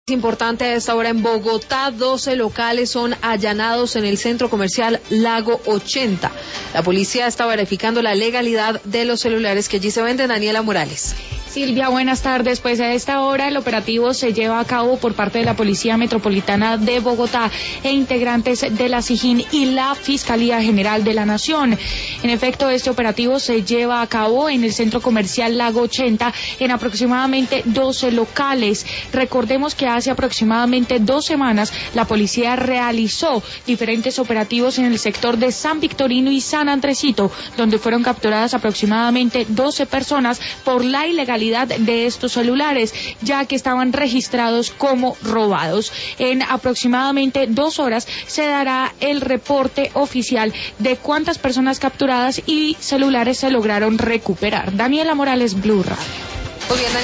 Importante a esta hora en Bogotá, 12 locales son allanados en el centro comercial Lago 80. La policía está verificando la legalidad de los celulares que allí se venden. Daniela Morales. Silvia, buenas tardes. Pues a esta hora el operativo se lleva a cabo por parte de la Policía Metropolitana de Bogotá e integrantes de la SIJIN y la Fiscalía General de la Nación. En efecto, este operativo se lleva a cabo en el centro comercial Lago 80 en aproximadamente 12 locales. Recordemos que hace aproximadamente 2 semanas la policía realizó diferentes operativos en el sector de San Victorino y San Andresito, donde fueron capturadas aproximadamente 12 personas por la ilegalidad de estos celulares, ya que estaban registrados como robados. En aproximadamente 2 horas se dará el reporte oficial de cuántas personas capturadas y celulares se lograron recuperar. Daniela Morales, Blue Radio.